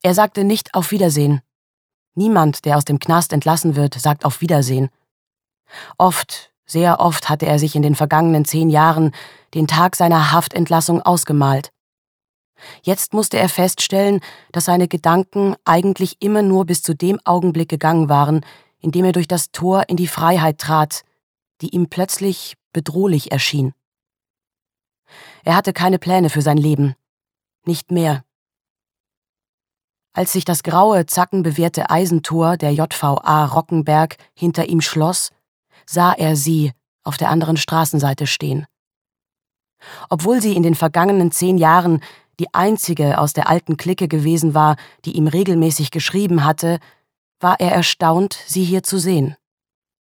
Er sagte nicht auf Wiedersehen. Niemand, der aus dem Knast entlassen wird, sagt auf Wiedersehen. Oft, sehr oft hatte er sich in den vergangenen 10 Jahren den Tag seiner Haftentlassung ausgemalt. Jetzt musste er feststellen, dass seine Gedanken eigentlich immer nur bis zu dem Augenblick gegangen waren, in dem er durch das Tor in die Freiheit trat, die ihm plötzlich bedrohlich erschien. Er hatte keine Pläne für sein Leben. Nicht mehr. Als sich das graue, zackenbewehrte Eisentor der JVA Rockenberg hinter ihm schloss, sah er sie auf der anderen Straßenseite stehen. Obwohl sie in den vergangenen 10 Jahren die einzige aus der alten Clique gewesen war, die ihm regelmäßig geschrieben hatte, war er erstaunt, sie hier zu sehen.